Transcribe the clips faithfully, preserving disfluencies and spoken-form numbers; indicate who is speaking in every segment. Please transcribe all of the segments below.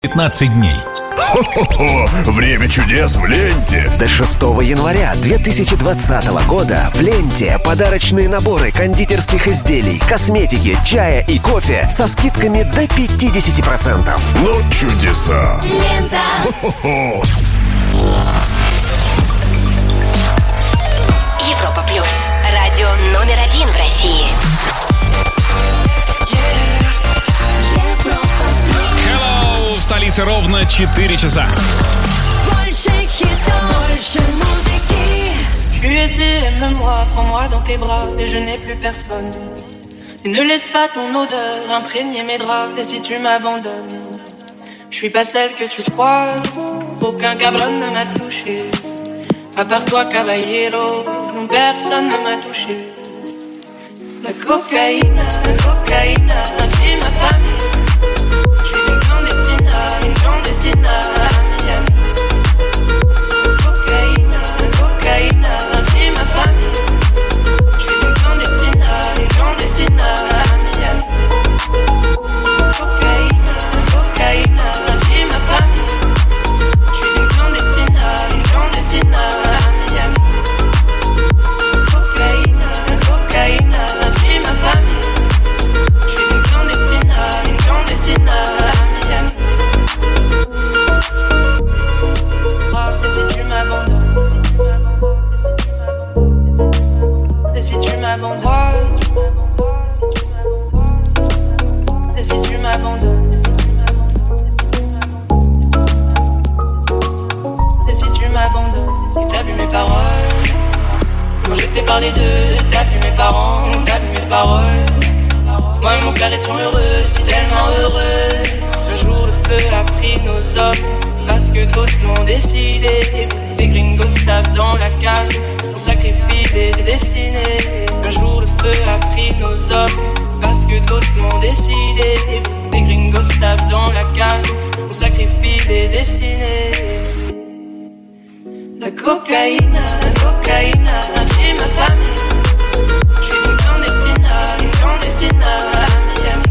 Speaker 1: пятнадцать дней.
Speaker 2: Хо-хо-хо! Время чудес в ленте!
Speaker 3: До шестого января две тысячи двадцатого года в ленте подарочные наборы кондитерских изделий, косметики, чая и кофе со скидками до пятьдесят процентов.
Speaker 2: Ну, чудеса!
Speaker 4: Лента!
Speaker 2: Хо-хо-хо!
Speaker 4: Европа плюс. Радио номер один в России.
Speaker 1: Hello! В столице ровно четыре часа.
Speaker 4: Больше хитов, больше музыки.
Speaker 5: Tu étais, aime-moi, prends-moi dans tes bras, et je n'ai plus personne. Et ne laisse pas ton odeur imprégner mes draps, et si tu m'abandonnes, je suis pas celle que tu crois. Aucun cabron ne m'a touché, à part toi, caballero, non personne ne m'a touché. La cocaïne, la cocaïne, a pris ma famille. Je suis une clandestina, une clandestina à Miami. Cocaïne, la cocaïne, a pris ma famille. Je suis une clandestina, une clandestina à Miami. Cocaïne, la cocaïne, a pris ma famille. Je suis une clandestina, une clandestina à Miami. Cocaïne, la cocaïne, a pris ma famille. Je suis une clandestina, une clandestina à Miami. Et si tu m'abandonnes, et si tu m'abandonnes, et si tu m'abandonnes, et si tu m'abandonnes, et t'as vu mes paroles. Quand je t'ai parlé d'eux, t'as vu mes parents, t'as vu mes paroles. Moi et mon frère étions heureux, si tellement heureux. Un jour le feu a pris nos hommes, parce que d'autres l'ont décidé. Des gringos tapent dans la cage, on sacrifie des destinées. Un jour le feu a pris nos hommes, parce que d'autres l'ont décidé. Des gringos tapent dans la cage, on sacrifie des destinées. La cocaïne, la cocaïne a pris ma famille. Je suis une clandestina, une clandestina à Miami.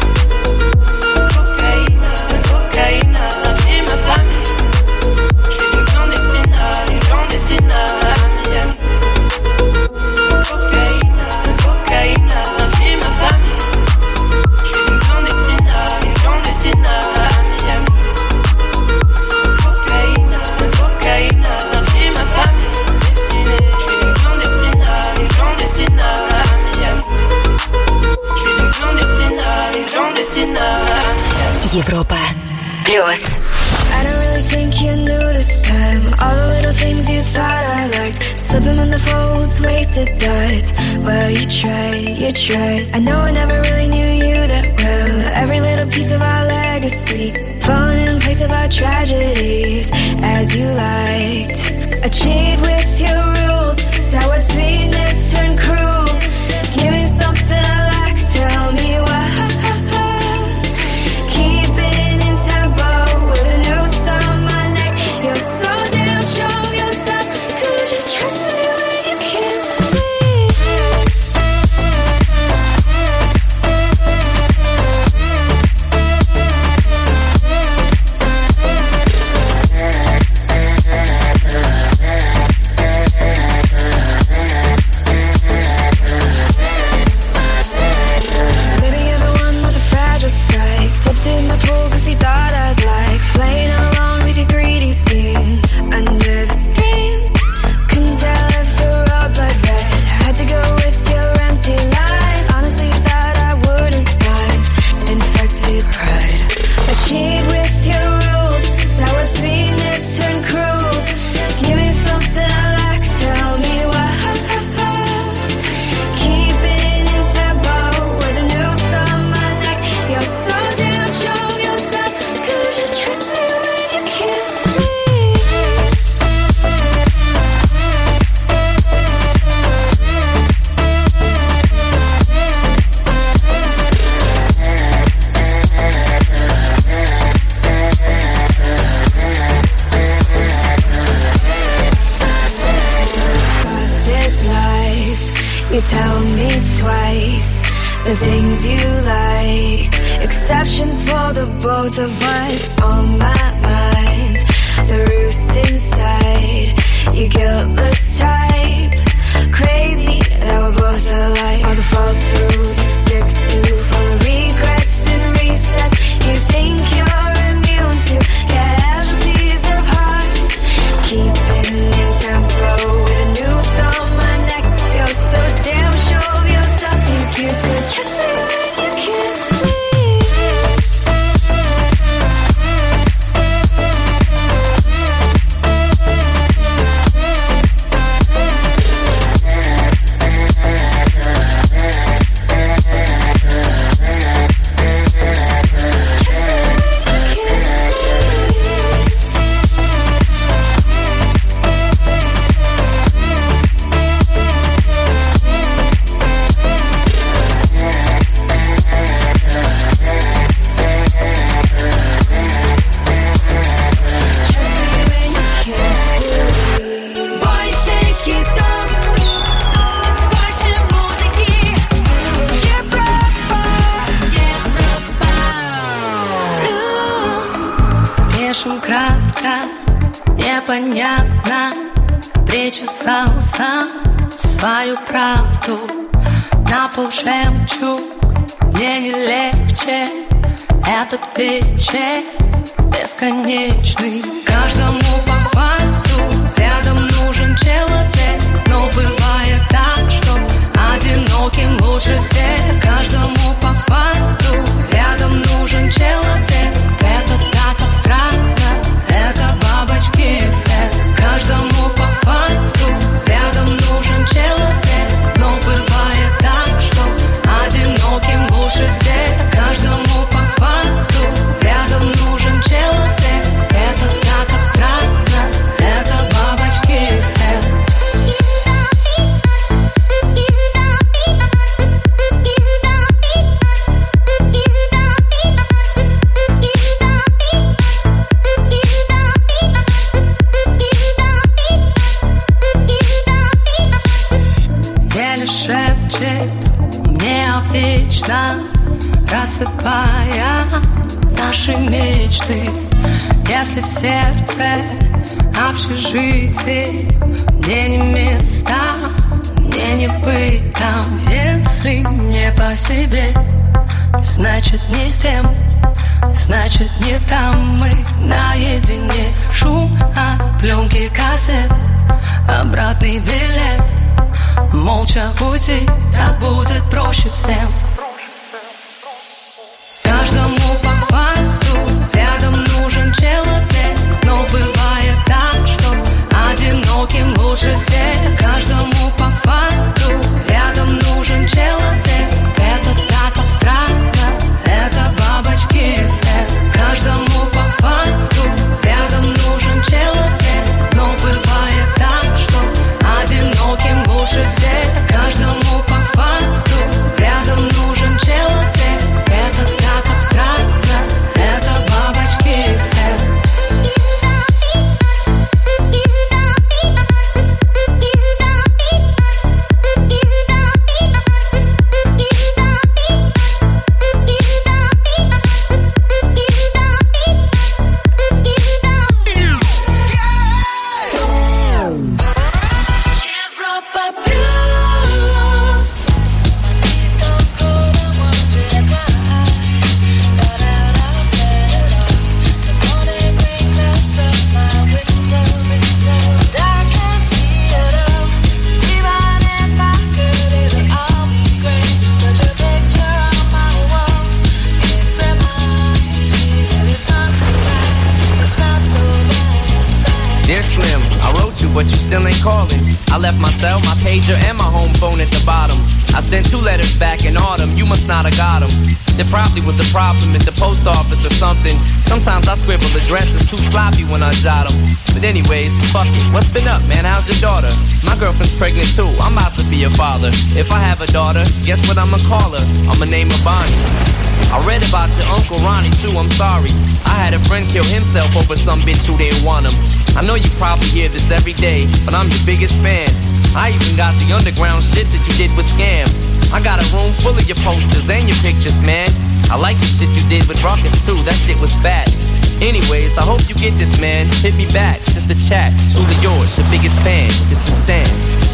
Speaker 5: Cocaïne, la cocaïne a pris ma famille. Je suis une clandestina, une clandestina à Miami. Cocaïne, la cocaïne a pris ma famille. Je suis une clandestina, une clandestina à Miami. Cocaïne, la cocaïne a pris ma famille. Destinée, je suis une clandestina, une clandestina à Miami. Je suis une clandestina, une clandestina à Miami.
Speaker 4: Европа плюс.
Speaker 6: I don't really think you knew this time. All the little things you thought I liked, slipping on the folds, wasted thoughts. Well, you tried, you tried. I know I never really knew you that well. Every little piece of our legacy, falling in place of our tragedies, as you liked. Achieve with your rules, sour sweetness turn cruel. Give me something I like, tell me why. Keeping in tempo with a noose on my neck. You're so damn sure of yourself. Could you trust me when you can't see? Maybe you're the one with a fragile psyche. Dipped in my pool cause he thought I'd like playing along with your greedy schemes. Under the screams, couldn't tell if the raw blood red. Had to go with your empty line. Honestly thought I wouldn't mind. Infected pride. Achieve with your rules, sour sweetness turn cruel. Give me something I like, tell me why. Keeping in tempo with a noose on my neck. You're so damn sure of yourself. Could you trust me when you can't see? It lies. You tell me twice the things you like. Exceptions for the both of us. All
Speaker 7: Слишком кратко, непонятно, причесался свою правду. На пол жемчуг, мне не легче. Этот вечер бесконечный. Каждому по факту рядом нужен человек. Но бывает так, что одиноким лучше всех. Каждому по факту рядом нужен человек. Это так абстрактно, это бабочки эффект. Каждому по факту рядом нужен человек. Но бывает так, что одиноким лучше всех. Каждому по факту рядом нужен человек. Это так абстрактно, это бабочки эффект. Еле шепчет мне о вечном, рассыпая наши мечты. Если в сердце общежитие, мне не место, мне не быть там. Если не по себе, значит не с тем, значит не там. Мы наедине, шум от пленки кассет, обратный билет. Молча уйти, так будет проще всем. Каждому по факту рядом нужен человек. Но бывает так, что одиноким лучше всех. Каждому по факту рядом нужен человек. Это так абстрактно, это бабочки эффект. Каждому по факту рядом нужен человек. Но бывает так, что одиноким лучше всех. Каждому по факту рядом нужен человек. Это так абстрактно, это бабочки эффект.
Speaker 8: But you still ain't calling. I left my cell, my pager, and my home phone at the bottom. I sent two letters back in autumn, you must not have got them. There probably was a problem at the post office or something. Sometimes I scribble addresses too sloppy when I jot them. But anyways, fuck it, what's been up, man? How's your daughter? My girlfriend's pregnant too, I'm about to be a father. If I have a daughter, guess what I'ma call her? I'ma name her Bonnie. I read about your Uncle Ronnie too, I'm sorry. I had a friend kill himself over some bitch who didn't want him. I know you probably hear this every day, but I'm your biggest fan. I even got the underground shit that you did with Scam. I got a room full of your posters and your pictures, man. I like the shit you did with Rockets too, that shit was bad. Anyways, I hope you get this, man. Hit me back, just a chat. Truly yours, your biggest fan. This is Stan.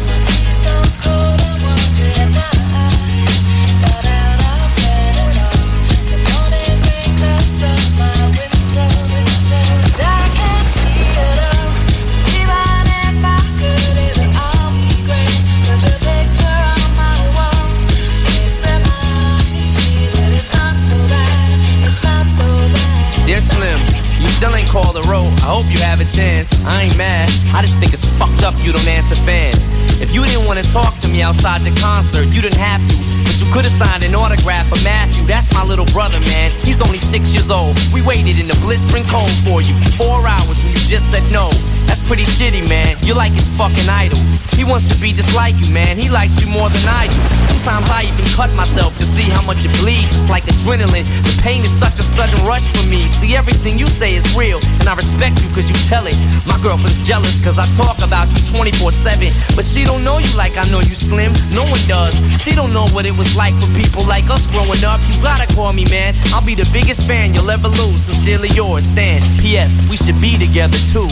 Speaker 8: Dear Slim, you still ain't called a road. I hope you have a chance. I ain't mad. I just think it's fucked up you don't answer fans. If you didn't want to talk to me outside the concert, you didn't have to. But you could have signed an autograph for Matthew. That's my little brother, man. He's only six years old. We waited in the blistering cold for you for four hours and you just said no. That's pretty shitty, man. You're like his fucking idol. He wants to be just like you, man. He likes you more than I do. Sometimes I even cut myself to see how much it bleeds. It's like adrenaline. The pain is such a sudden rush for me. See, everything you say is real, and I respect you cause you tell it. My girlfriend's jealous cause I talk about you twenty-four seven, but she don't know you like I know you, Slim. No one does. She don't know what it was like for people like us growing up. You gotta call me, man. I'll be the biggest fan you'll ever lose. Sincerely yours, Stan. P S. We should be together too.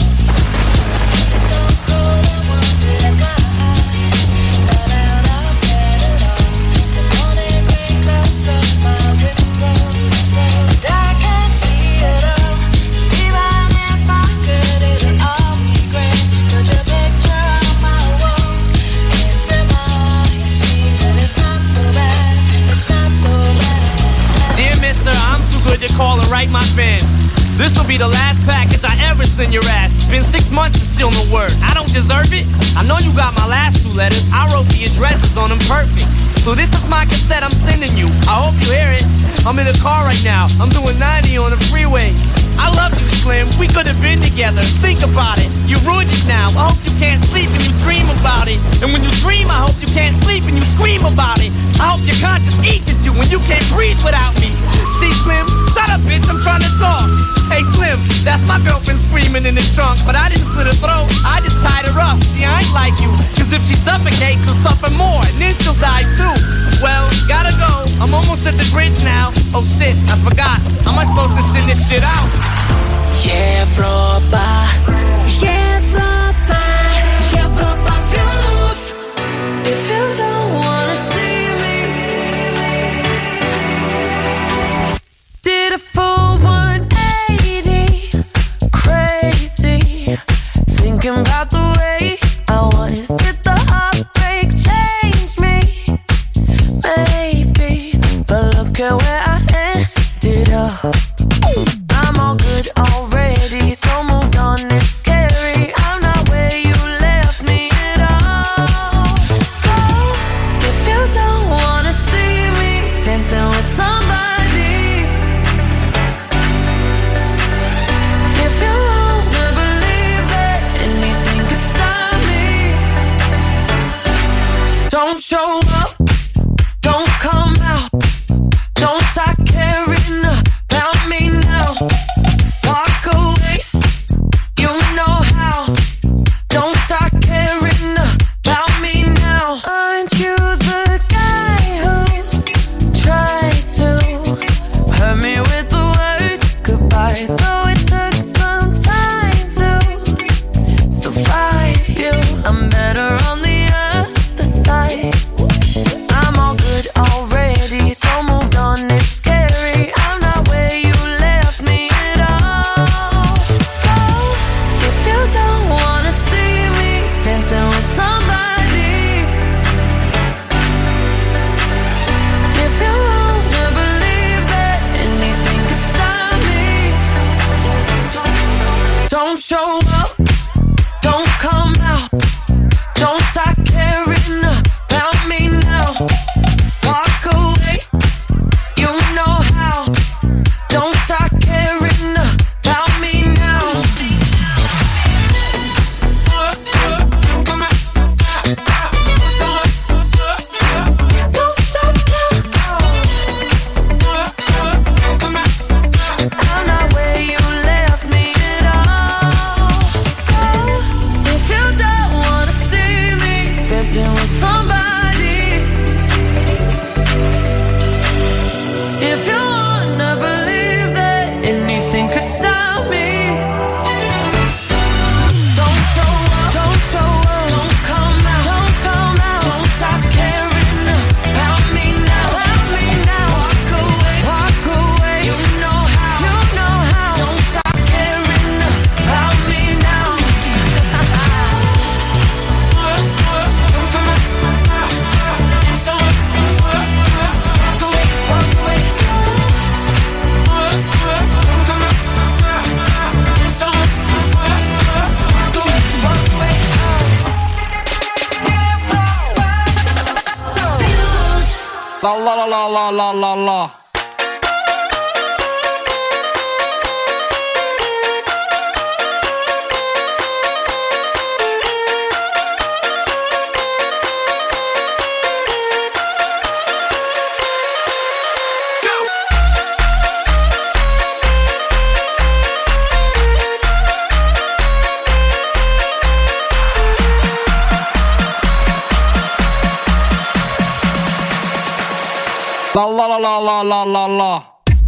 Speaker 8: To call and write my fans. This'll be the last package I ever send your ass. It's been six months and still no word. I don't deserve it. I know you got my last two letters. I wrote the addresses on them perfect. So this is my cassette I'm sending you. I hope you hear it. I'm in the car right now. I'm doing ninety on the freeway. I love you, Slim. We could have been together. Think about it. You ruined it now. I hope you can't sleep and you dream about it. And when you dream, I hope you can't sleep and you scream about it. I hope your conscience eats at you when you can't breathe without me. See, Slim? Shut up, bitch. I'm trying to talk. Hey, Slim, that's my girlfriend screaming in the trunk. But I didn't slit her throat. I just tied her up. See, I ain't like you. Cause if she suffocates, she'll suffer more. And then she'll die too. Well, gotta go. I'm almost at the bridge now. Oh shit, I forgot. How am I supposed to send this shit out?
Speaker 7: Европа, Европа, Европа плюс. If you don't wanna see me, did a full one eighty, crazy, thinking about the way I was. Did the heartbreak change me? Maybe, but look at where I ended up. I'm all good already, so moved on, it's scary. I'm not where you left me at all. So, if you don't wanna see me dancing with somebody, if you wanna believe that anything could stop me, don't show up, don't come out, don't start caring about me now. Walk away, you know how. Don't start caring about me now. Aren't you the guy who tried to hurt me with the word goodbye? Though it took some time to survive you, I'm better on the other side. I'm all good already, so moved on, it's scary. I'm not where you left me at all. So, if you don't wanna see me dancing with somebody, if you wanna believe that anything could stop me, don't show up, don't come out, don't start caring about me now. Walk away, you know how. Don't start caring about me now. Don't stop now. I'm not where you left me at all. So, if you don't wanna see me dancing with somebody, if you wanna believe that anything could stop me, don't show up, don't show up, don't come out, don't come out, don't stop caring about me now, about me now. Walk away, walk away, you know how, you know how. Don't stop caring about me now.
Speaker 1: La la la la la la la la. Ла-ла-ла-ла-ла-ла-ла.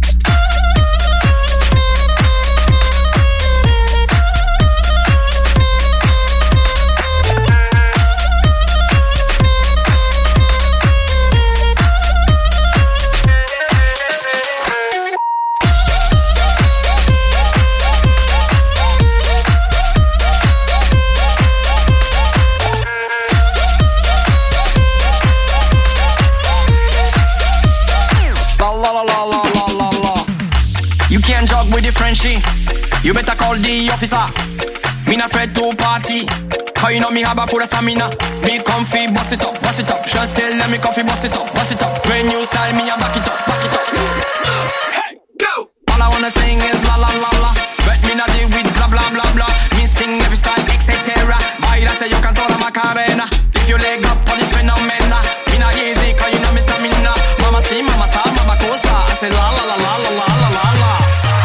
Speaker 9: With the Frenchie, you better call the officer. Me not afraid to party, cause you know me have a full of stamina. Me comfy, boss it up, boss it up. Just tell them me comfy, boss it up, boss it up. When you style me, I back it up, back it up. Hey, go! All I wanna sing is la la la la. But me not deal with blah blah blah blah. Me sing every style, et cetera. Baila say you can toda Macarena. If you leg up on this phenomena, me not easy, cause you know me stamina. Mama see, mama sa, mama cosa. I say la la la la la la la la la.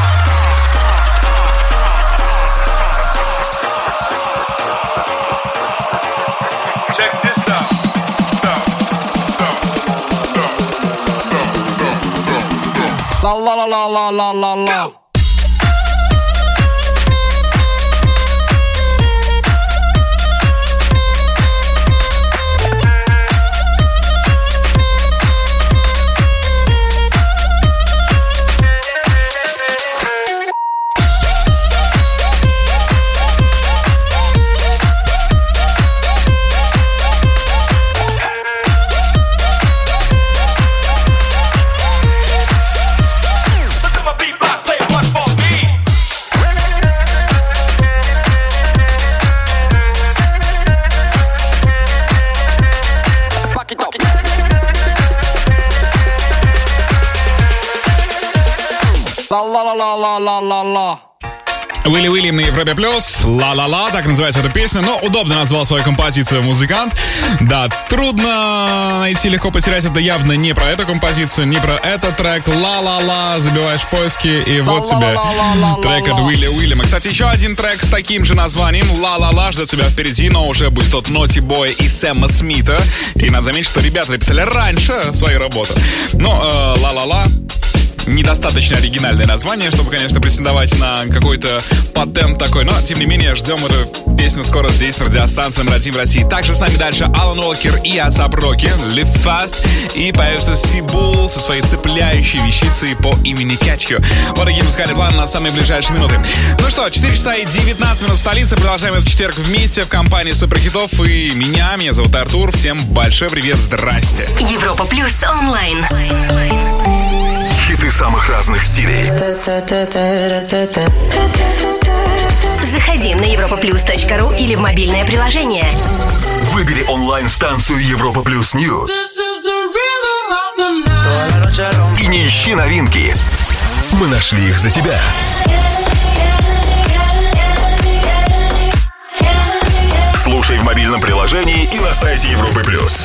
Speaker 2: Check this out.
Speaker 1: La la la la la la la la. Ла-ла-ла-ла-ла-ла-ла. Уилли Уильям на Европе Плюс. Ла-ла-ла, так называется эта песня. Но удобно назвал свою композицию музыкант. Да, трудно найти, легко потерять. Это явно не про эту композицию, не про этот трек. Ла-ла-ла, забиваешь поиски, и вот тебе трек от Уилли Уильяма. Кстати, еще один трек с таким же названием. Ла-ла-ла ждет тебя впереди, но уже будет тот Naughty Boy и Сэма Смита. И надо заметить, что ребята написали раньше свою работу. Но э, ла-ла-ла недостаточно оригинальное название, чтобы, конечно, претендовать на какой-то патент такой. Но, тем не менее, ждем эту песню скоро здесь, в радиостанции номер один в России. Также с нами дальше Алан Уокер и Асап Роки, Live Fast. И появится Сибул со своей цепляющей вещицей по имени Catch You. Вот такие музыкальные планы на самые ближайшие минуты. Ну что, четыре часа и девятнадцать минут в столице. Продолжаем этот четверг вместе в компании Суперхитов. И меня, меня зовут Артур. Всем большой привет, здрасте.
Speaker 4: Европа Плюс онлайн.
Speaker 3: Хиты самых разных стилей.
Speaker 4: Заходи на европа плюс точка ру или в мобильное приложение.
Speaker 3: Выбери онлайн-станцию Европа Плюс Ньюс. И не ищи новинки. Мы нашли их за тебя. Слушай в мобильном приложении и на сайте Европы Плюс.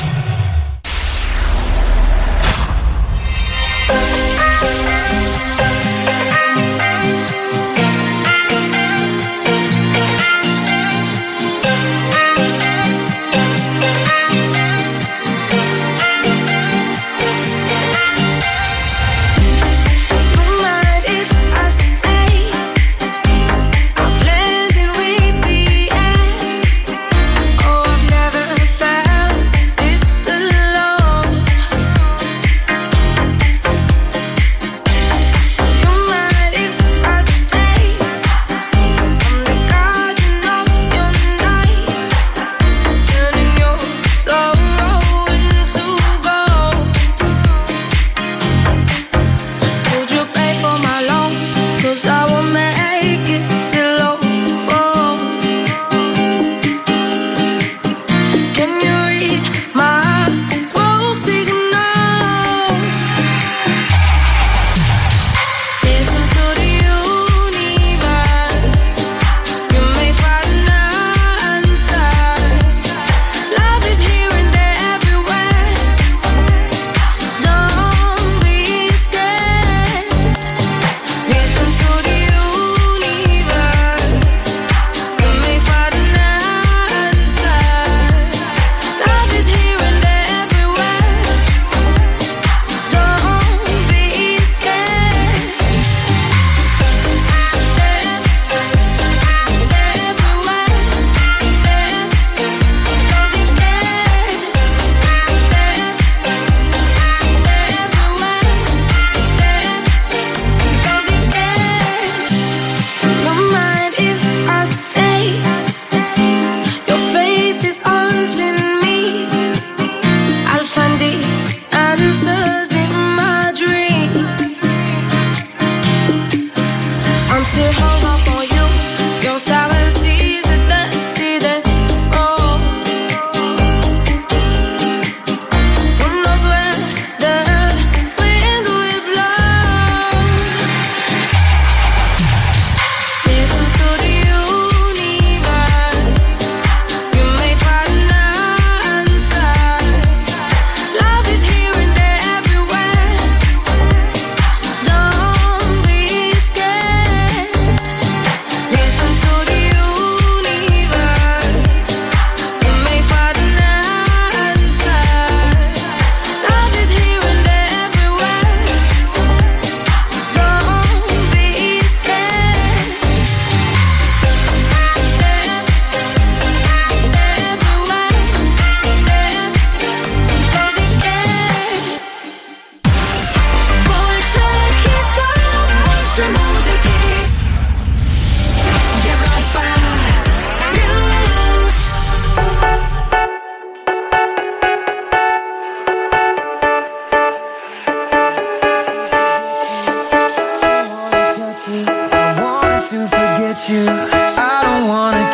Speaker 6: Oh, I've never felt this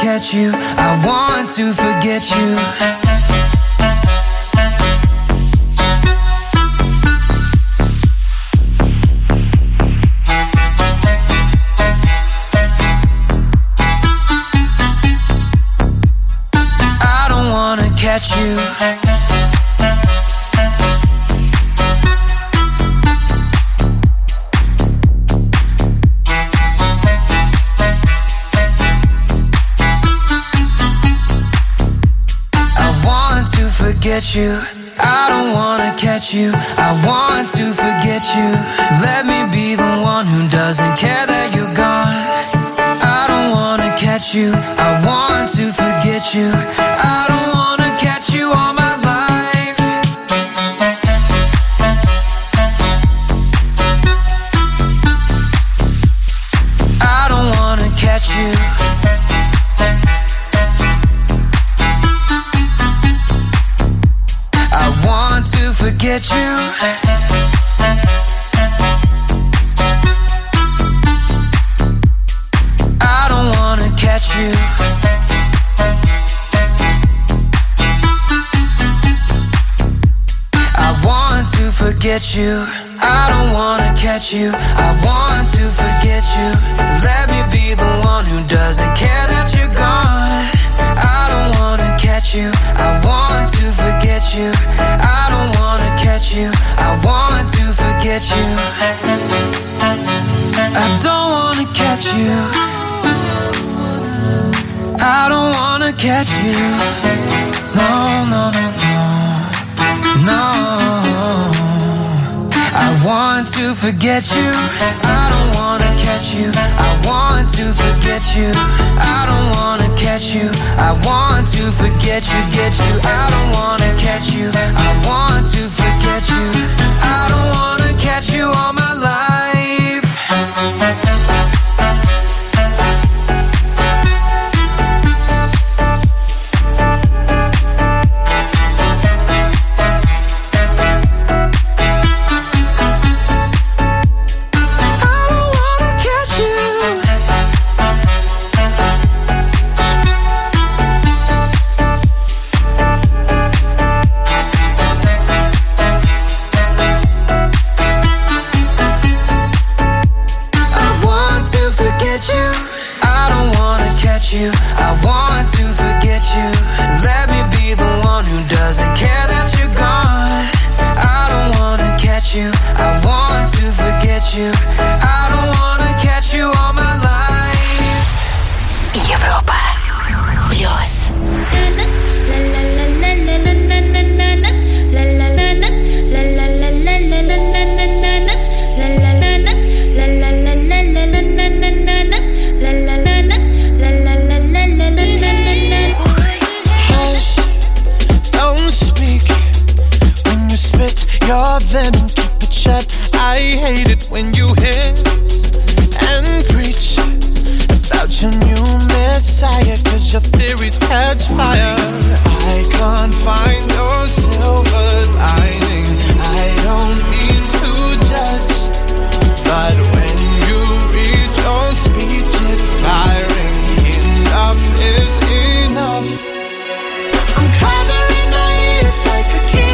Speaker 10: catch you. I want to forget you. I don't wanna catch you. Forget you. I don't wanna catch you. I want to forget you. Let me be the one who doesn't care that you're gone. I don't wanna catch you. I want to forget you. I don't wanna catch you all my life. I don't wanna catch you. To forget you. I don't wanna catch you. I want to forget you. I don't wanna catch you. I want to forget you. Let me be the one who doesn't care that you're gone. I don't wanna catch you. I want to forget you. I don't wanna catch you. I want to forget you. I don't wanna catch you. I don't wanna catch you. No, no, no, no. No. I want to forget you. I don't wanna catch you. I want to forget you. I don't wanna catch you. I want to forget you, get you. I don't wanna catch you. I want to forget you. I don't wanna catch you all my life. You. I want to forget you. Let me be the one who doesn't care that you're gone. I don't wanna catch you. I want to forget you. I don't wanna catch you all my life.
Speaker 4: Европа плюс.
Speaker 11: Your venom, keep it shut. I hate it when you hiss and preach about your new messiah, cause your theories catch fire. I can't find your silver lining. I don't mean to judge, but when you read your speech, it's tiring. Enough is enough. I'm covering my ears like a kid.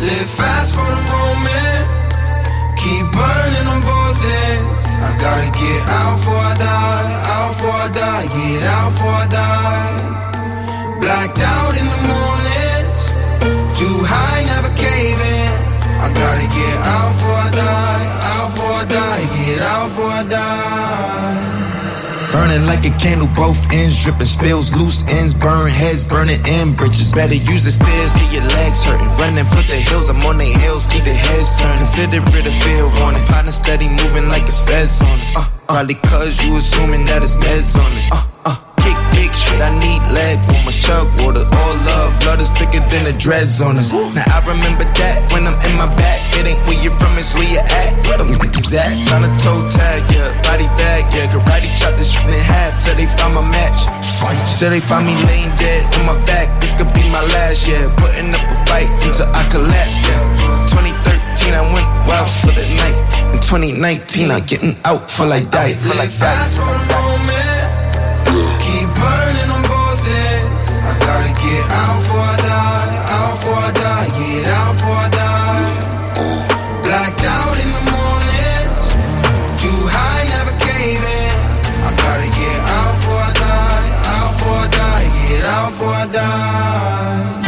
Speaker 12: Live fast for the moment. Keep burning on both ends. I gotta get out before I die, out before I die, get out before I die. Blacked out in the morning, too high, never caving. I gotta get out before I die, out before I die, get out before I die.
Speaker 13: Burning like a candle, both ends dripping, spills, loose ends, burn heads, burning in bridges. Better use the stairs, get your legs hurting. Running for the hills, I'm on they heels, keep the heads turned. Consider it a fair warning. Partner steady moving like it's feds on us. Uh, probably cause you assuming that it's meds on us. Uh, uh. Kick big shit, I need leg warmers, chug water, all love, blood is thicker than the dreads on us. Now I remember that when I'm in my back, it ain't where you from, it's where you at. Where them niggas at? Tryna toe tag, yeah, body bag, yeah, karate chop this shit in half till they find my match. Till they find me laying dead on my back, this could be my last, yeah. Putting up a fight until I collapse, yeah. twenty thirteen, I went wild for the night. In twenty nineteen, I'm getting out for like diet.
Speaker 12: Live fast for the moment. Keep burning on both ends. I gotta get out before I die, out before I die, get out before I die. Blacked out in the morning, too high, never caving. I gotta get out before I die, out before I die, get out before I die.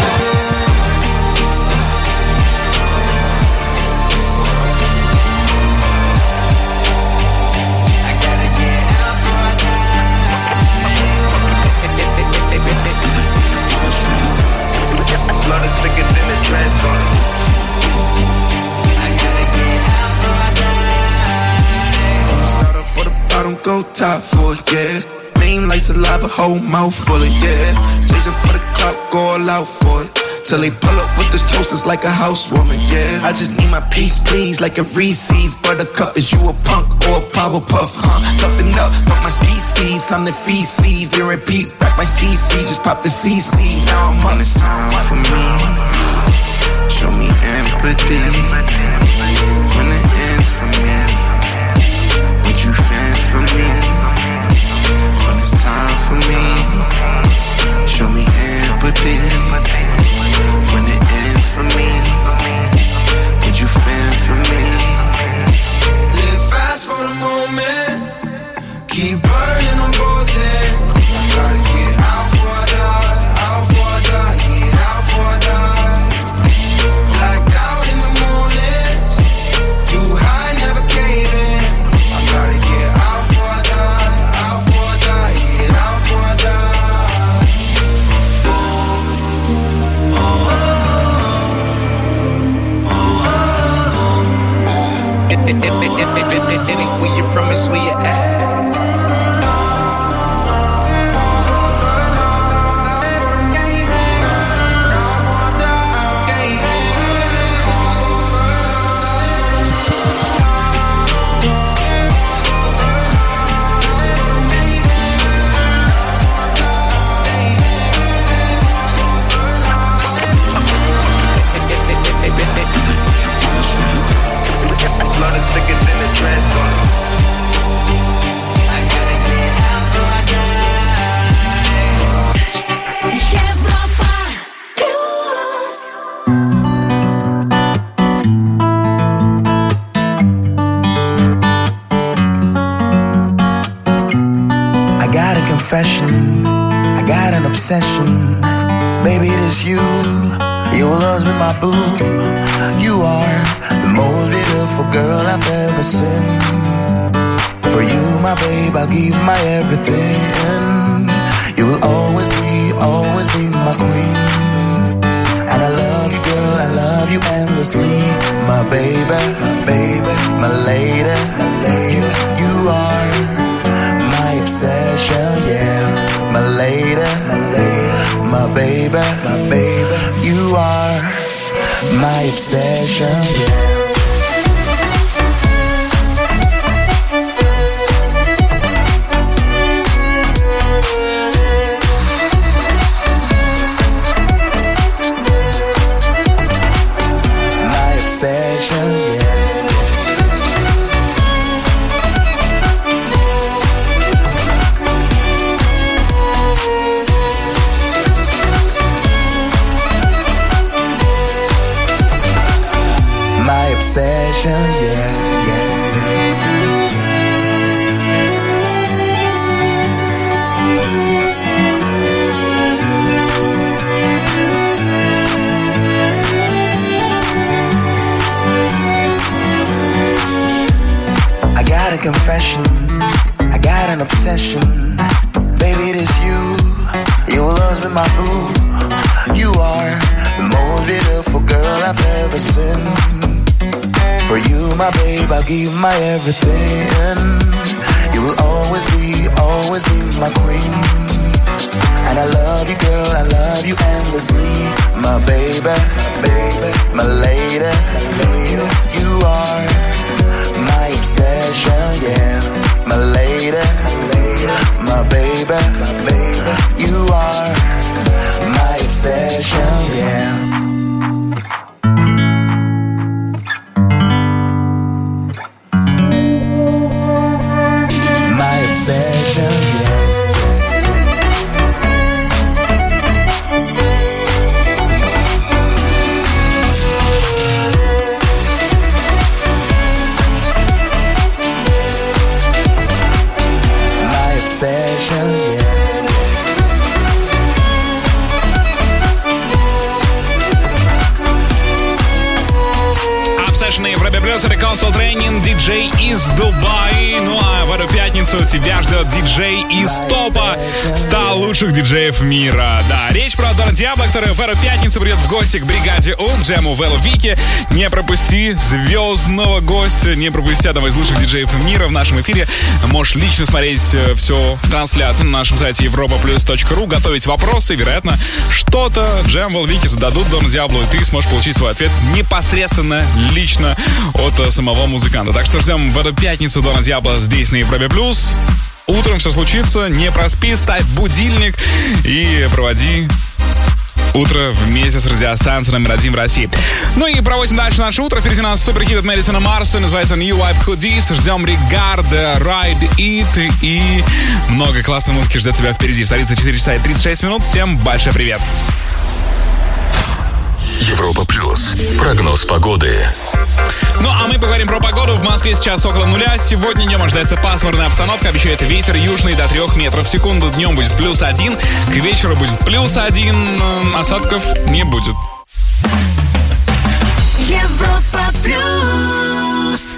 Speaker 13: Blood is thicker than the dreads on it. I gotta get out before I die. Start up for the bottom, go top for it, yeah. Name like saliva, whole mouth full of, yeah. Chasing for the clock, go all out for it. Till they pull up with this toasters like a housewarming, yeah. I just need my peace, please, like a Reese's. Buttercup, is you a punk or a Powerpuff, huh? Toughen up, fuck my species, I'm the feces. They repeat, back my C C, just pop the C C. Now I'm on, it's time for me. Show me empathy. When it ends for me, would you fend for me? When it's time for me, show me empathy. When it ends for me, would you fend for me?
Speaker 12: Live fast for the moment. Keep burning on both ends. I gotta get out before I die, out before I die, get out before I die. Blacked out in the morning, too high, never caving. I gotta get out before I die, out before I die, get out before I die.
Speaker 13: It, it, it, it, it, it, it, it ain't where you from, it's where you at. Blood is thicker than the dreads on it. I gotta get out before I die.
Speaker 6: Европа плюс.
Speaker 14: I got a confession, I got an obsession. Baby, it is you. Your love's been my boo. You are the most beautiful girl I've ever seen. For you, my babe, I'll give my everything. You will always be, always be my queen. And I love you, girl, I love you endlessly. My baby, my baby, my lady. You, you are my obsession, yeah. My lady, my lady, my baby, my baby. You are my obsession, yeah. My obsession, yeah. obsession, yeah, yeah. I got a confession, I got an obsession. Baby, it is you, your love's been my boo. You are the most beautiful girl I've ever seen. For you, my babe, I'll give my everything. You will always be, always be my queen. And I love you, girl, I love you endlessly. My baby, baby, my lady. You, you are my obsession, yeah. My lady, my baby, my baby. You are my obsession, yeah. My obsession, yeah. Obsession, yeah.
Speaker 1: Obsession на Европе Плюс, это Console Training, диджей из Дубая. Ну а в эту пятницу тебя ждет диджей из топа ста лучших диджеев мира. Да, речь про Дона Диабло, который в эту пятницу придет в гости к бригаде У, к джему Вело Вики. Не пропусти звездного гостя, не пропусти одного из лучших диджеев мира в нашем эфире. Можешь лично смотреть все в трансляции на нашем сайте европа плюс точка ру, готовить вопросы, вероятно, что-то джем Вело Вики зададут Дону Диабло, и ты сможешь получить свой ответ непосредственно, лично от самого музыканта. Так что ждем в эту пятницу Дона Диабло здесь на Европе Плюс. Утром все случится, не проспи, ставь будильник и проводи утро вместе с радиостанцией номер один в России. Ну и проводим дальше наше утро. Впереди нас суперхит от Мэдисона Марса, называется New Vibe Hoodies. Ждем Регарда, Ride It и много классной музыки ждет тебя впереди. В столице четыре часа и тридцать шесть минут. Всем большой привет.
Speaker 15: Европа Плюс. Прогноз погоды.
Speaker 1: Ну, а мы поговорим про погоду. В Москве сейчас около нуля. Сегодня днем ожидается пасмурная обстановка. Обещает ветер южный до трех метров в секунду. Днем будет плюс один. К вечеру будет плюс один. Осадков не будет.
Speaker 16: Европа Плюс.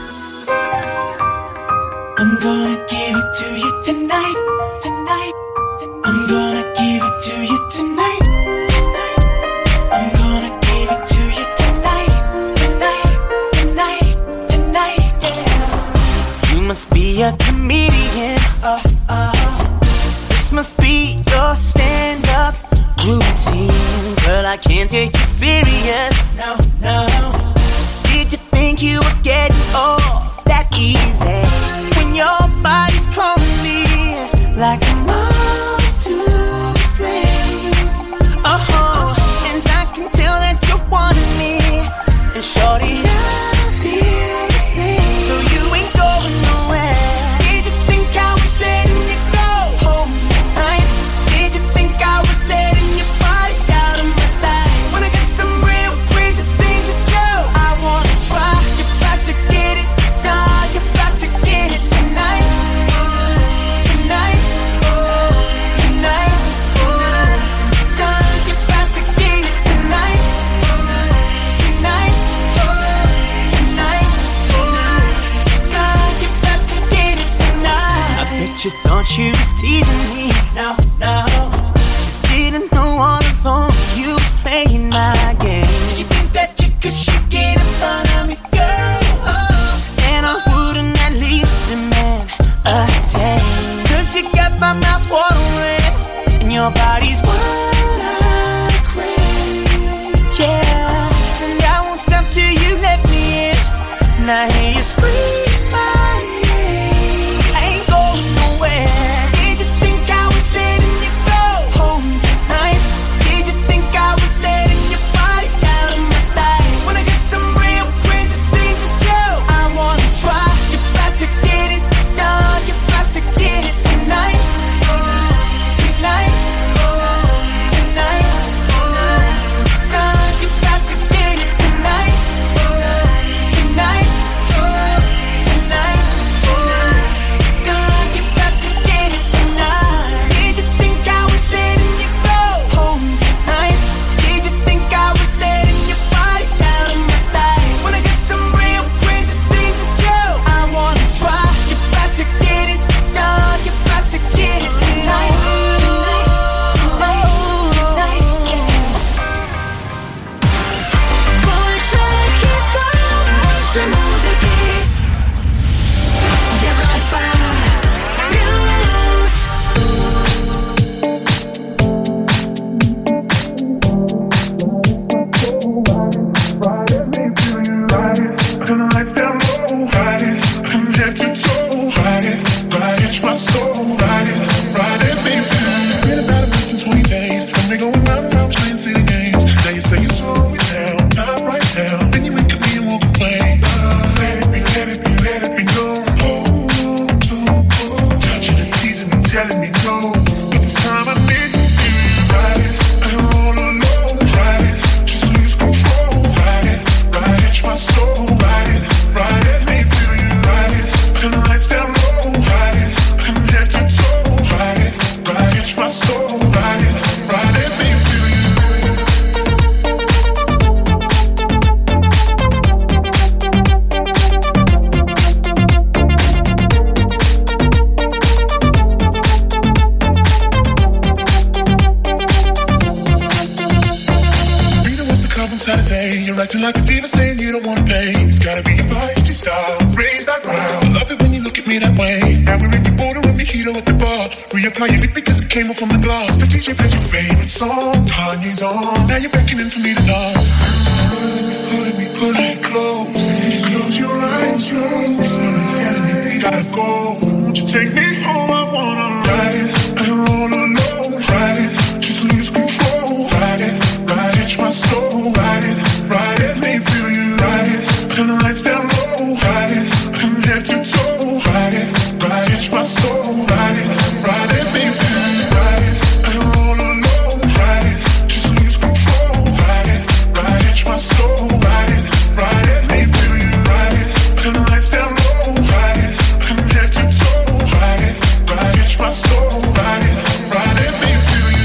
Speaker 16: I'm gonna give it to you tonight, tonight, tonight. I'm gonna give it to you tonight, tonight. I'm gonna give it to you tonight, tonight, tonight, tonight, yeah. You must be a comedian, oh, oh. This must be your stand-up routine. Girl, I can't take you serious, no, no. Did you think you were getting off that easy? When your body's calling me like a moth to the flame. Oh, and I can tell that you want me. And shorty, I feel the same. So you ain't going nowhere. Did you think I was letting you go home tonight? Did you think I was letting your body out of my sight? When I got some real crazy things to do, I wanna try. You're about to get it done. You're about to get it tonight. Tonight, tonight, done. You're about to get it tonight. Tonight, tonight, done. You're about to get it tonight. I bet you thought you was teasing me. No, no. You didn't know all along you was playing my game. Did you think that you could shake it in front of me, girl? Oh. And I wouldn't at least demand a taste. Cause you got my mouth watering and your body's what I crave. Yeah, and I won't stop till you let me in. And I hear you scream my name. I ain't going nowhere. Did you think I
Speaker 17: Saturday. You're acting like a diva, saying you don't wanna play. It's gotta be your feisty style, raise that ground. I love it when you look at me that way. Now we're in the border with mojito at the bar. Reapply your lip because it came off from the glass. The D J plays your favorite song, Kanye's on. Now you're beckoning for me to dance. Pulling me, pulling me, pulling me close. Close your eyes, your eyes. Someone's telling me we gotta go. Won't you take me home? I wanna ride it. I don't wanna know, ride it. Just lose control, ride it, ride it, my soul, ride it, ride it, make me feel you, ride it. Turn the lights down low, ride it, from head to toe, ride it, ride it, my soul, ride it, ride it, make me feel you, ride it. I don't wanna know, ride it. Just lose control, ride it, ride it, my soul, ride it, ride it, make me feel you, ride it. Turn the lights down low, ride it, from head to toe, ride it, ride it, my soul, ride it, ride it, make me feel you.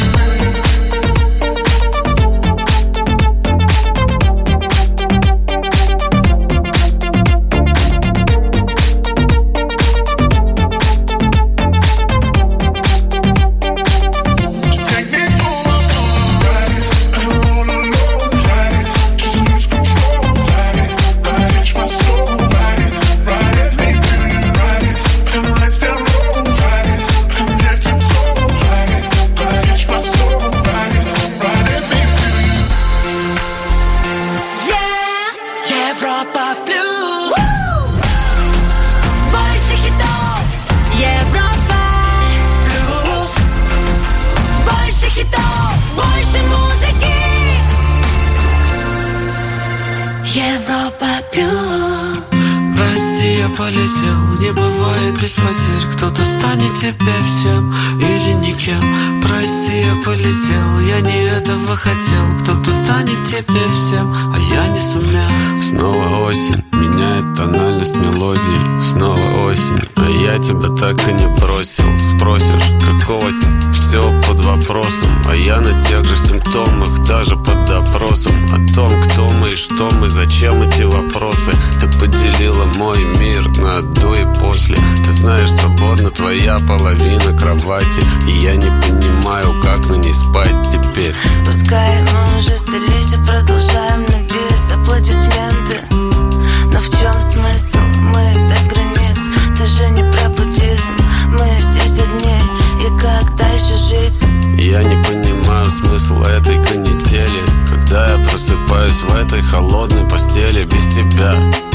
Speaker 18: Полетел, не бывает без потерь. Кто-то станет тебе всем или никем. Прости, я полетел, я не этого хотел. Кто-то станет тебе всем, а я не сумел.
Speaker 19: Снова осень, меняет тональность мелодий. Снова осень, а я тебя так и не бросил. Спросишь, какого все под вопросом, а я на тех же симптомах, даже под допросом. О том, кто мы и что мы, зачем эти вопросы. Ты поделила мой мир на до и после. Ты знаешь, свободна твоя половина кровати, и я не понимаю, как на ней спать теперь.
Speaker 20: Пускай мы уже сдались и продолжаем на бис аплодисменты. Но в чем смысл? Мы без границ. Ты же не про буддизм. Мы здесь одни. И как дальше жить?
Speaker 19: Я не понимаю смысл этой канители, когда я просыпаюсь в этой холодной постели без тебя.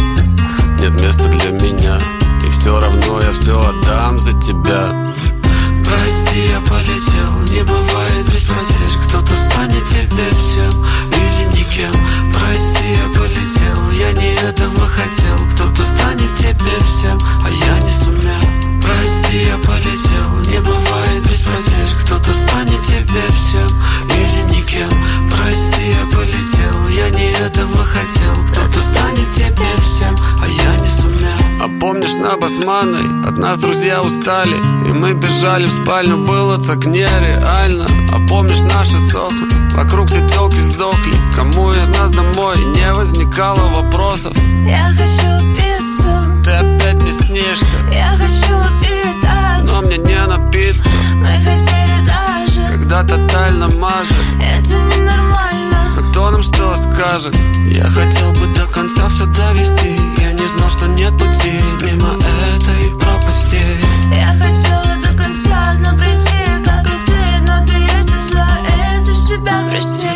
Speaker 19: Нет места для меня, и все равно я все отдам за тебя.
Speaker 18: Прости, я полетел, не бывает без потерь. Кто-то станет тебе всем или никем. Прости, я полетел, я не этого хотел. Кто-то станет тебе всем, а я не сумел. Прости, я полетел, не бывает без потерь. Кто-то станет тебе всем или никем. Прости, я полетел, я не этого хотел. Кто-то станет тебе всем, а я не сумел.
Speaker 19: А помнишь, на Басманной от нас друзья устали, и мы бежали в спальню, было так нереально. А помнишь наши сохры, вокруг все тёлки сдохли. Кому из нас домой не возникало вопросов?
Speaker 20: Я хочу пиццу.
Speaker 19: Ты опять не снишься.
Speaker 20: Я хочу пить так,
Speaker 19: но мне не напиться.
Speaker 20: Мы хотели даже,
Speaker 19: когда тотально мажет.
Speaker 20: Это ненормально.
Speaker 19: А кто нам что скажет?
Speaker 18: Я хотел бы до конца все довести. Я не знал, что нет пути мимо этой пропасти.
Speaker 20: Я хотела до конца, но прийти, как и ты. Но ты есть за это себя прости.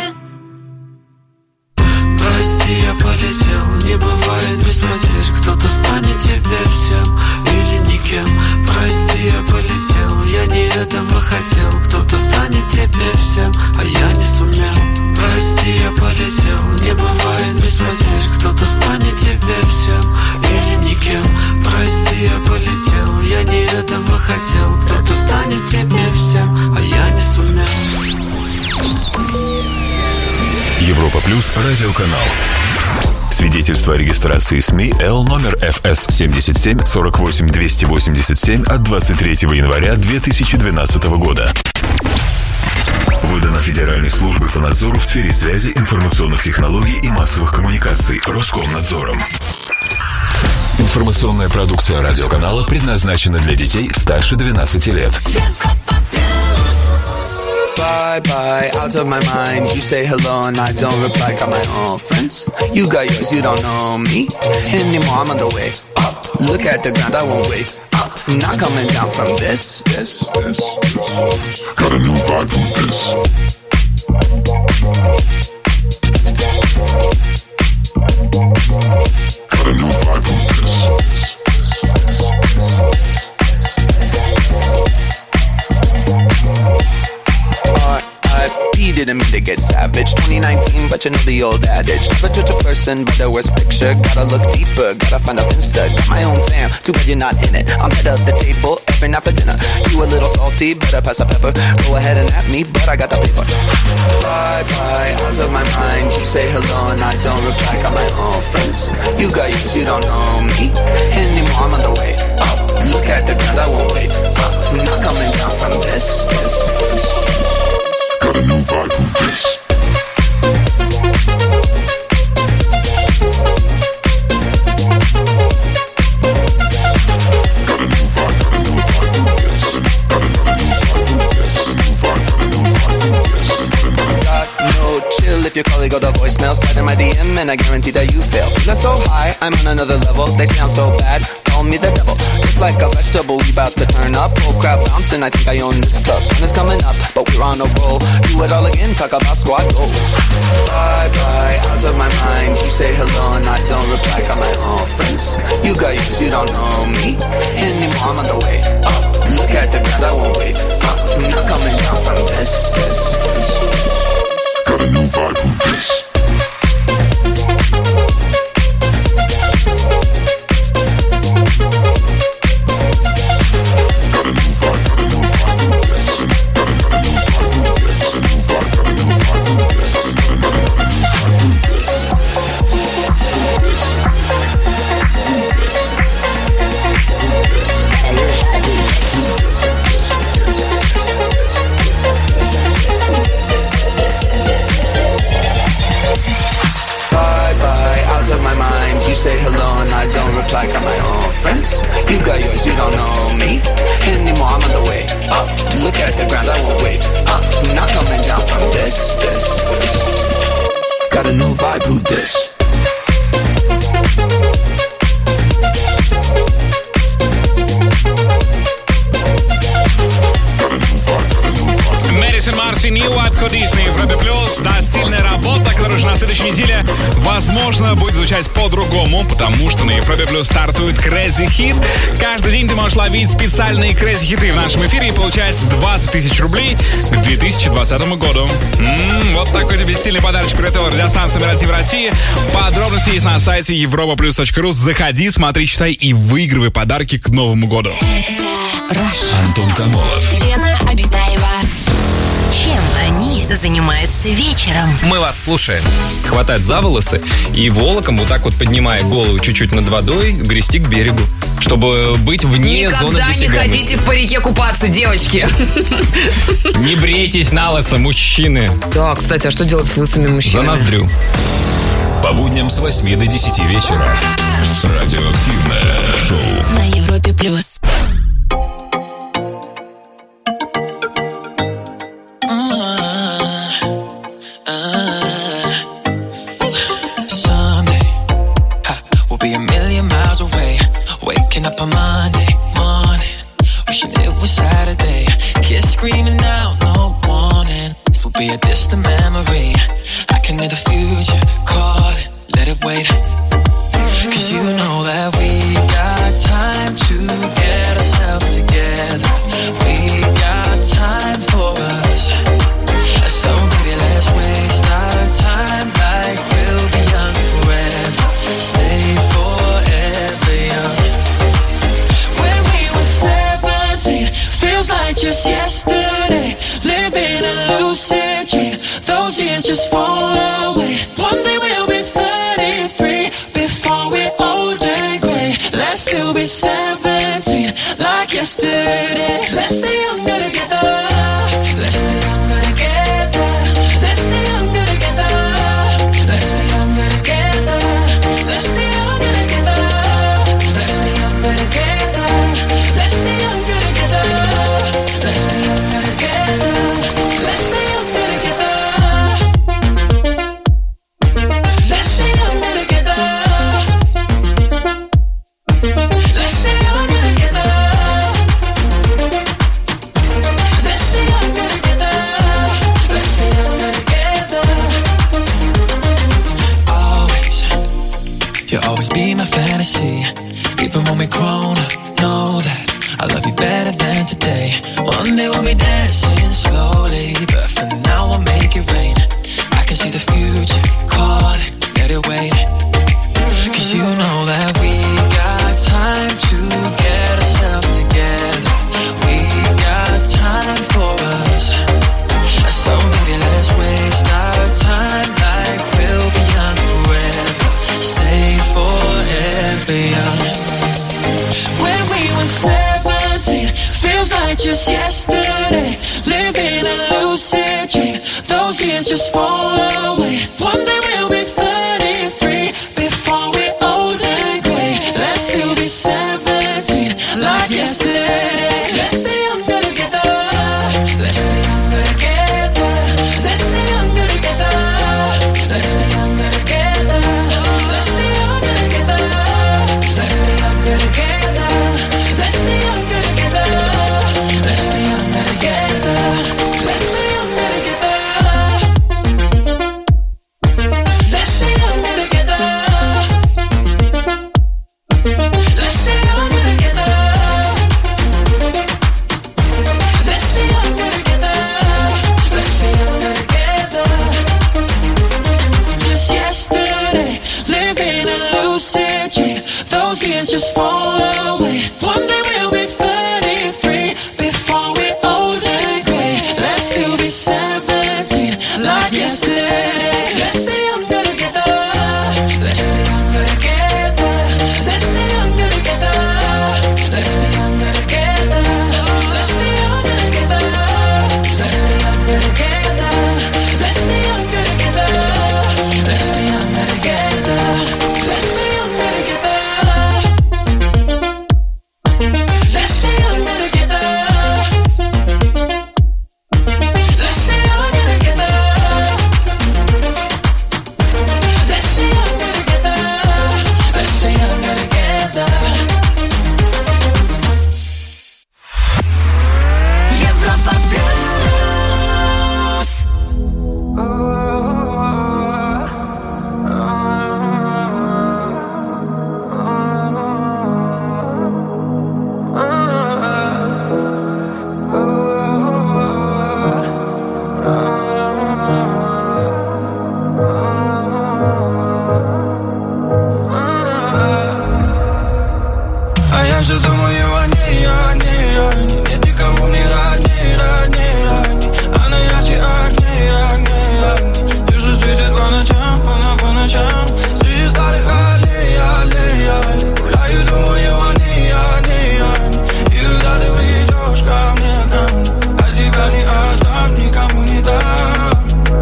Speaker 18: Прости, я полетел, не бывает без потерь. Кто-то станет тебе всем или никем. Прости, я полетел, я не этого хотел. Кто-то станет тебе всем, а я не сумел. Прости, я полетел, не бывает без потерь. Кто-то станет тебе всем или никем. Прости, я полетел, я не этого хотел. Кто-то станет тебе всем, а я не сумел.
Speaker 15: Европа Плюс радиоканал. Свидетельство о регистрации СМИ Л номер эф эс семьдесят семь сорок восемь двести восемьдесят семь от двадцать третьего января две тысячи двенадцатого года. Выдано Федеральной службой по надзору в сфере связи, информационных технологий и массовых коммуникаций Роскомнадзором. Информационная продукция радиоканала предназначена для детей старше двенадцати лет.
Speaker 8: Bye bye, out of my mind. You say hello and I don't reply. Got my own friends. You got yours, you don't know me anymore. I'm on the way up. Look at the ground, I won't wait up. Not coming down from this. This, this, this.
Speaker 17: Got a new vibe with this. Got a new vibe with this.
Speaker 8: He didn't mean to get savage. twenty nineteen, but you know the old adage. Never judge a person by the worst picture. Gotta look deeper, gotta find a finster. Got my own fam, too bad you're not in it. I'm head of the table every night for dinner. You a little salty, better pass the pepper. Go ahead and at me, but I got the paper. Bye bye, out of my mind. You say hello and I don't reply. Got my own friends. You got yours, you don't know me anymore. I'm on the way up. Look at the ground, I won't wait up. Not coming down from this. this, this.
Speaker 17: Got a new vibe with this. Got a new vibe, got a new vibe with this. Got a, got a, got a new vibe with this. Got a new vibe, got a new vibe with this.
Speaker 8: Got no chill if your colleague go to voicemail. Slide in my D M and I guarantee that you fail. Feeling so high, I'm on another level. They sound so bad, call me the devil. It's like a vegetable, we bout to turn up. Whole crowd bouncing, I think I own this club. Sun is coming up, but we're on a roll. Do it all again, talk about squad goals. Bye bye, out of my mind. You say hello and I don't reply. Got my own friends. You got yours, you don't know me anymore. I'm on the way up. Look at the ground, I won't wait up. Not coming down from this. this, this.
Speaker 17: Got a new vibe with this.
Speaker 8: Say hello and I don't reply. Got my own friends. You got yours, you don't know me anymore. I'm on the way up. Look at the ground, I won't wait up. Not coming down from this. this. Got a new vibe with this.
Speaker 1: Мэдисон Марси, New Wapco Disney, Европе Плюс. Да, стильная работа, которая уже на следующей неделе, возможно, будет звучать по-другому, потому что на Европе Плюс стартует Crazy Hit. Каждый день ты можешь ловить специальные Crazy хиты в нашем эфире и получать двадцать тысяч рублей к две тысячи двадцатому году. М-м, вот такой тебе стильный подарочек при этого радиостанции номер один в России. Подробности есть на сайте европа плюс точка ру. Заходи, смотри, читай и выигрывай подарки к Новому году.
Speaker 15: Антон Камолов,
Speaker 4: Лена Обитаева. Чем они занимаются вечером?
Speaker 21: Мы вас слушаем. Хватать за волосы и волоком, вот так вот поднимая голову чуть-чуть над водой, грести к берегу, чтобы быть вне
Speaker 22: Никогда
Speaker 21: зоны досягаемости.
Speaker 22: Никогда не ходите в парике купаться, девочки.
Speaker 21: Не брейтесь на лысо, мужчины.
Speaker 22: Да, кстати, а что делать с лысыми мужчинами?
Speaker 21: За ноздрю.
Speaker 15: По будням с восьми до десяти вечера. Радиоактивное шоу
Speaker 4: на Европе Плюс.
Speaker 10: Up on Monday morning, wishing it was Saturday. Kids screaming out, no warning. This will be a distant memory. I can hear the future calling, let it wait. Cause you know that we got time to get ourselves together. We got time for us. So baby, let's waste our time like we'll be young forever. Stay forever young. Feels like just yesterday, living a lucid dream. Those years just fall away. One day we'll be thirty-three, before we're old and gray. Let's still be seventeen, like yesterday. Let's stay younger together. Let's stay younger together. Let's stay younger together. Let's stay younger together. Let's stay younger together. Let's stay younger together. Let's stay younger together. Let's stay younger together. Let's stay
Speaker 5: You'll always be my fantasy. Even when we're grown up, know that I love you better than today. One day we'll be dancing slowly, but for now I'll make it rain. I can see the future, call it, let it wait. Cause you know that we got time to get ourselves together. We got time for us. So maybe let's waste our time like we'll be young forever. Stay forever young. When we were seventeen, feels like just yesterday. Living a lucid dream, those years just fall away. One day we'll be thirty-three, before we're old and gray. Let's still be seventeen, like yesterday. Let's stay younger together. Let's stay younger together. Let's stay younger together. Let's stay younger together. Let's stay younger together. Let's stay younger together. Let's stay younger together. Let's stay younger together. Let's stay younger together. Let's stay younger together. Let's stay younger together. Let's stay younger together. Let's stay younger together. Just yesterday, living a lucid dream. Those years just fall away. One day we'll be thirty-three, before we're old and gray. Let's still be seventeen, like yesterday. Let's stay younger together. Let's stay younger together. Let's stay younger together. Let's stay younger together. Let's stay younger together. Let's stay younger together. Let's stay younger together. Let's stay younger together. Let's stay younger together. Let's stay younger together. Let's stay younger together. Let's stay younger together. Let's stay younger together. Европа плюс. А я все думаю о ней, о ней, о ней. Нет никого мне родней, родней, родней. Она ярче огней, огней, огней. Южно светит по ночам, по, по ночам. Среди старых аллей, аллей, аллей. Гуляю, думаю о ней, о ней, о ней. И когда ты придешь ко мне, ко мне, а тебя не отдам, никому не дам.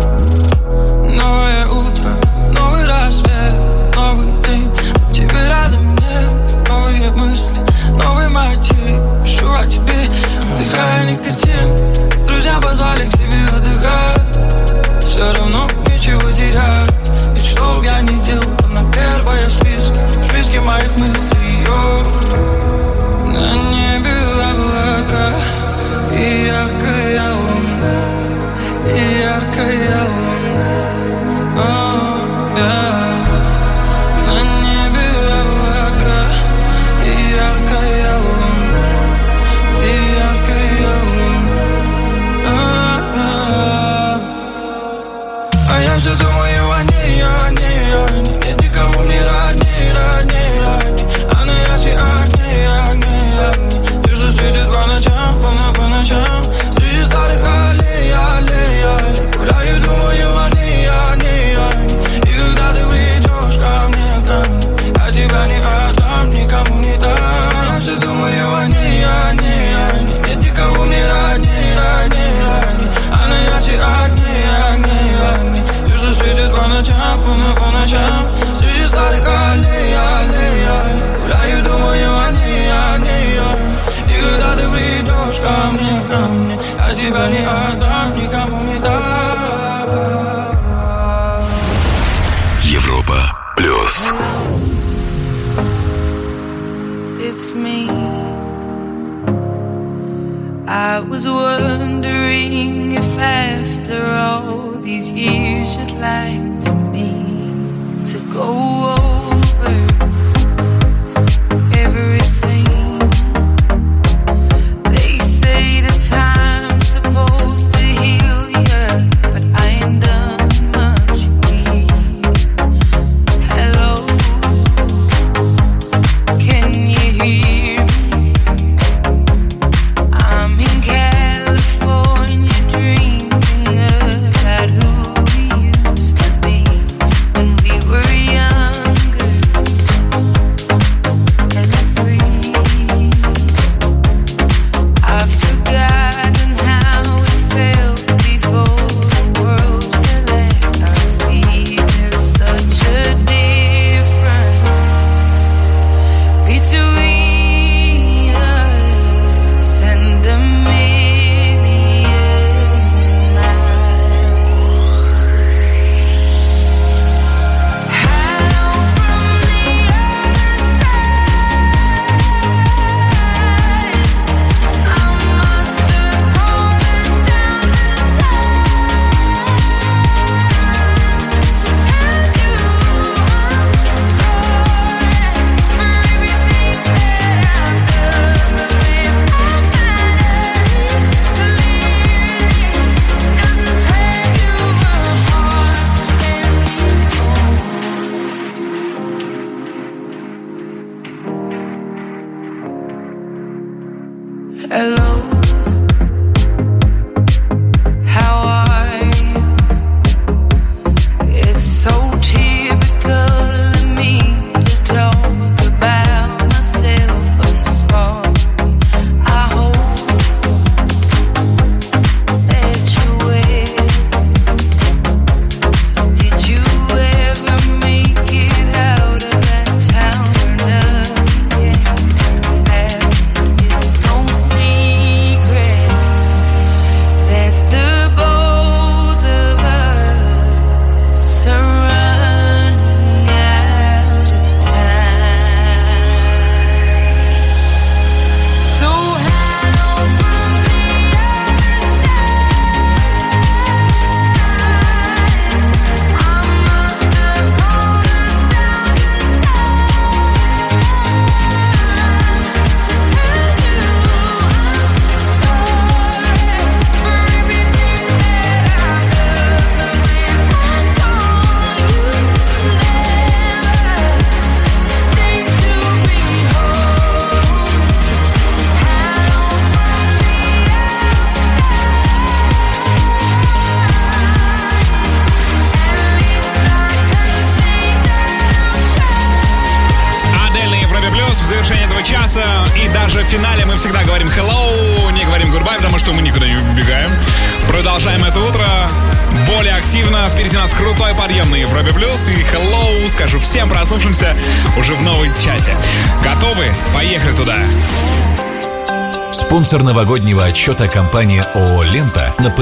Speaker 5: Новое утро, новый рассвет, новый день. Тебе рядом нет, новые мысли, новый мотив. Пишу о тебе, вдыхая никотин. Друзья позвали к себе отдыхать. Все равно ничего терять. Ведь что б я ни делал, она первая в списке, в списке моих мыслей. Йо. На небе облака и яркая луна, и яркая луна. О, yeah. На небе облака и яркая луна, и яркая луна. А-а-а. А я все думаю о ней, о ней, о ней. Нет никого мне родней, родней, родней. Она ярче огней, огней, огней. Южно светит по ночам, по, по ночам. Среди старых аллей, аллей, аллей. Гуляю, думаю о ней, о ней, о ней. И когда ты придешь ко мне, ко мне, а тебя не отдам, никому не дам. Я все думаю о ней, о ней, о ней. Нет никого мне родней, родней, родней. Она ярче огней, огней, огней. Южно светит по ночам, по, по ночам. Среди старых аллей, аллей, аллей. Гуляю, думаю о ней, о ней, о ней. И когда ты придешь ко мне, ко мне, а тебя не отдам, никому не дам.
Speaker 15: Европа плюс.
Speaker 10: It's me. I was wondering if after all these years you'd like to me to go over
Speaker 1: И даже в финале мы всегда говорим hello, не говорим goodbye, потому что мы никуда не убегаем. Продолжаем это утро более активно. Впереди нас крутой подъем на Европе Плюс. И hello скажу всем проснувшимся уже в новом часе. Готовы? Поехали туда.
Speaker 7: Спонсор новогоднего отчета компания ООО «Лента» напоминает.